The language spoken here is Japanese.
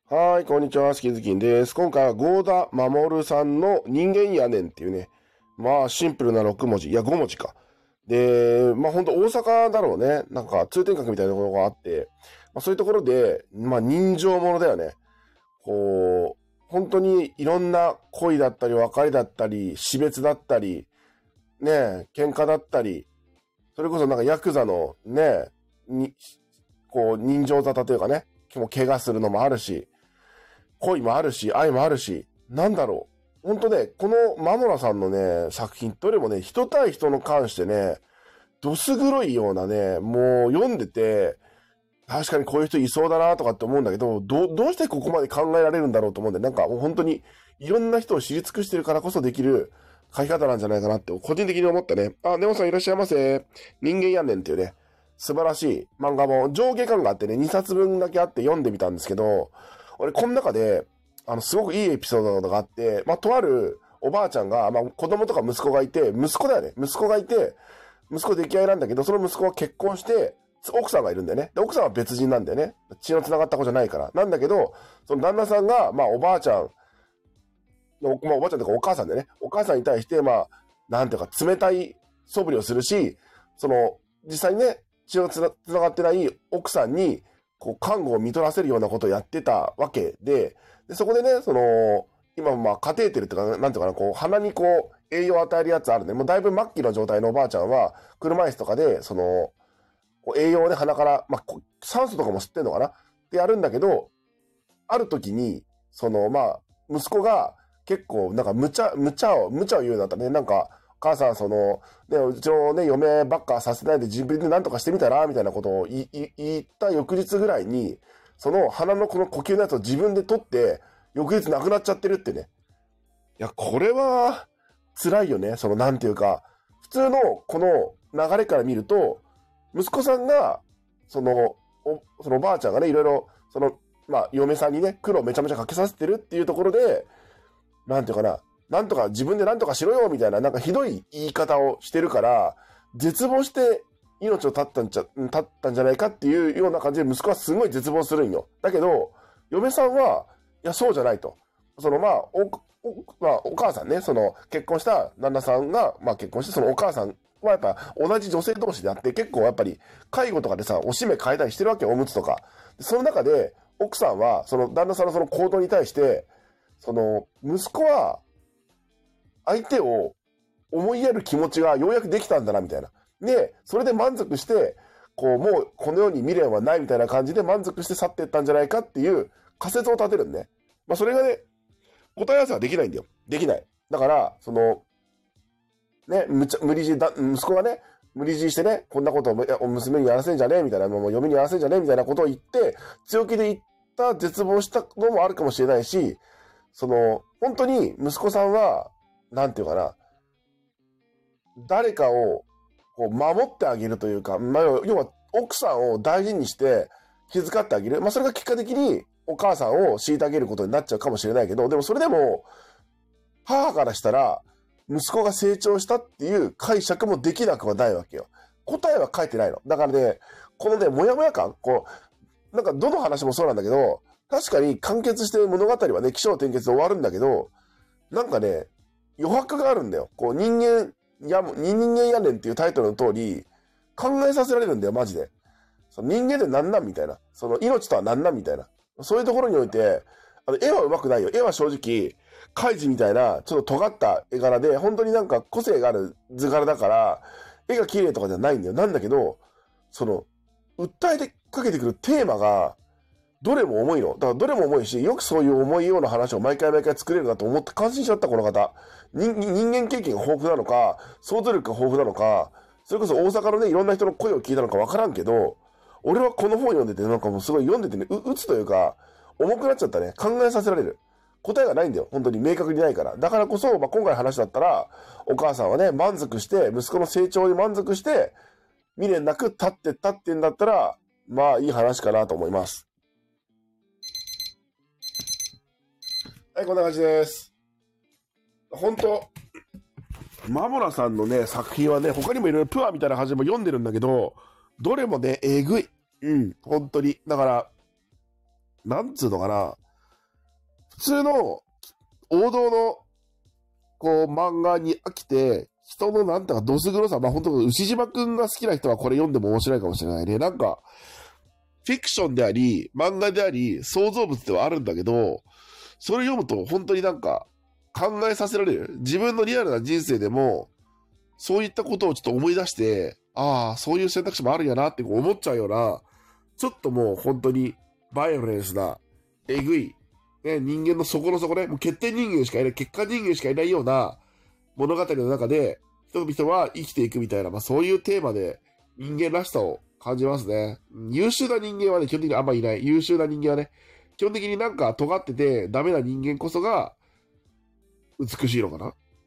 はい、こんにちは、しきずきんです。今回は郷田守さんの人間やねんっていうね、まあシンプルな6文字、いや5文字か。で、まあほんと大阪だろうね。なんか通天閣みたいなところがあって、まあそういうところで、まあ人情ものだよね。こう、本当にいろんな恋だったり別れだったり、死別だったり、ね、喧嘩だったり、それこそなんかヤクザのね、こう人情沙汰というかね、もう怪我するのもあるし、恋もあるし、愛もあるし、なんだろう。ほんとね、このマモラさんのね、作品、どれもね、人対人の関してね、どす黒いようなね、もう読んでて、確かにこういう人いそうだなとかって思うんだけど、どうしてここまで考えられるんだろうと思うんで、なんかもう本当にいろんな人を知り尽くしてるからこそできる書き方なんじゃないかなって個人的に思ったね。あ、ネオさんいらっしゃいませ。人間やんねんっていうね、素晴らしい漫画も上下巻があってね、2冊分だけあって読んでみたんですけど、俺この中で、すごくいいエピソードがあって、まあ、とあるおばあちゃんが、まあ、子供とか息子がいて、息子だよね。息子がいて、息子出来合いなんだけど、その息子は結婚して、奥さんがいるんだよね。で、奥さんは別人なんだよね。血の繋がった子じゃないから。なんだけど、その旦那さんが、まあ、おばあちゃんの、まあ、おばあちゃんとかお母さんでね、お母さんに対して、まあ、なんていうか、冷たい素振りをするし、実際にね、血の繋がってない奥さんに、こう、看護を見取らせるようなことをやってたわけで、そこでね、今まあカテーテルっていうか、なんていうかな、こう、鼻にこう、栄養を与えるやつあるね。もうだいぶ末期の状態のおばあちゃんは、車椅子とかで、こう栄養をね、鼻から、まあ、酸素とかも吸ってんのかなってやるんだけど、ある時に、まあ、息子が結構、なんか無茶を言うようになったね。なんか、母さん、ね、うちのね、嫁ばっかさせないで自分で何とかしてみたらみたいなことを言った翌日ぐらいに、その鼻のこの呼吸のやつを自分で取って、翌日亡くなっちゃってるってね。いや、これは、辛いよね。なんていうか、普通のこの流れから見ると、息子さんが、そのおばあちゃんがね、いろいろ、まあ、嫁さんにね、苦労めちゃめちゃかけさせてるっていうところで、なんていうかな、なんとか自分でなんとかしろよ、みたいな、なんかひどい言い方をしてるから、絶望して命を絶ったんじゃないかっていうような感じで息子はすごい絶望するんよ。だけど、嫁さんは、いや、そうじゃないと。まあ、まあ、お母さんね、結婚した旦那さんが、まあ結婚して、そのお母さんはやっぱ同じ女性同士であって、結構やっぱり介護とかでさ、おしめ変えたりしてるわけよ、おむつとか。その中で、奥さんは、その旦那さんのその行動に対して、息子は、相手を思いやる気持ちがようやくできたんだな、みたいな。で、それで満足して、こう、もうこの世に未練はないみたいな感じで満足して去っていったんじゃないかっていう仮説を立てるんね。まあそれがね、答え合わせはできないんだよ。できない。だから、ね、無理強い息子がね、無理強いしてね、こんなことを娘にやらせんじゃねえみたいな、もう嫁にやらせんじゃねえみたいなことを言って、強気で言った絶望したのもあるかもしれないし、本当に息子さんは、なんていうかな、誰かをこう守ってあげるというか、まあ、要は奥さんを大事にして気遣ってあげる。まあそれが結果的にお母さんを虐げることになっちゃうかもしれないけど、でもそれでも、母からしたら、息子が成長したっていう解釈もできなくはないわけよ。答えは書いてないの。だからね、このね、もやもや感、なんかどの話もそうなんだけど、確かに完結して物語はね、起承転結で終わるんだけど、なんかね、余白があるんだよ。こう、人間やねんっていうタイトルの通り、考えさせられるんだよ、マジで。人間でなんなんみたいな。命とはなんなんみたいな。そういうところにおいて、絵は上手くないよ。絵は正直、カイジみたいな、ちょっと尖った絵柄で、本当になんか個性がある図柄だから、絵が綺麗とかじゃないんだよ。なんだけど、訴えてかけてくるテーマが、どれも重いの。だからどれも重いし、よくそういう重いような話を毎回作れるなと思って感心しちゃった、この方。人間経験が豊富なのか、想像力が豊富なのか、それこそ大阪のね、いろんな人の声を聞いたのかわからんけど、俺はこの本読んでて、なんかもうすごい読んでてね、打つというか、重くなっちゃったね。考えさせられる。答えがないんだよ。本当に明確にないから。だからこそ、まあ、今回の話だったら、お母さんはね、満足して、息子の成長に満足して、未練なく立ってったってんだったら、まあいい話かなと思います。はい、こんな感じです。本当マモラさんのね、作品はね、他にもいろいろプアみたいな感じでも読んでるんだけど、どれもね、えぐい。うん、本当に。だから、なんつうのかな。 普通の王道のこう漫画に飽きて、人のなんとかどす黒さ、まあ本当牛島くんが好きな人はこれ読んでも面白いかもしれないね。なんか、フィクションであり、漫画であり、創造物ではあるんだけど、それ読むと本当になんか考えさせられる。自分のリアルな人生でも、そういったことをちょっと思い出して、ああ、そういう選択肢もあるんやなって思っちゃうような、ちょっともう本当にバイオレンスな、えぐい、ね、人間の底の底ね、もう欠点人間しかいない、欠陥人間しかいないような物語の中で、人々は生きていくみたいな、まあそういうテーマで人間らしさを感じますね。優秀な人間はね、基本的にあんまいない。優秀な人間はね、基本的になんか尖っててダメな人間こそが美しいのかな。